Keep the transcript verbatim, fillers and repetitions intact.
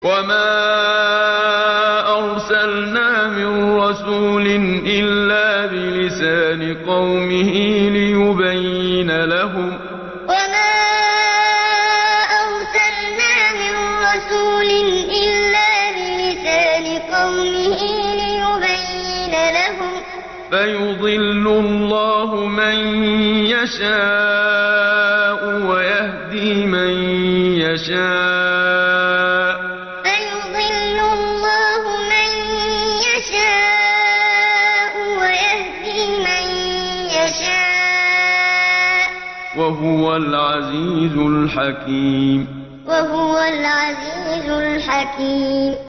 وَمَا أَرْسَلْنَا مِن رَّسُولٍ إِلَّا بِلِسَانِ قَوْمِهِ لِيُبَيِّنَ لَهُمْ ۖ فَيُضِلُّ اللَّهُ مَن يَشَاءُ وَيَهْدِي مَن يَشَاءُ ۚ وَهُوَ الْعَزِيزُ الْحَكِيمُ. وَمَا أَرْسَلْنَا مِن رَّسُولٍ إِلَّا بِلِسَانِ قَوْمِهِ لِيُبَيِّنَ لَهُمْ ۖ فَيُضِلُّ اللَّهُ مَن يَشَاءُ وَيَهْدِي مَن يَشَاءُ ۚ وَهُوَ الْعَزِيزُ الْحَكِيمُ.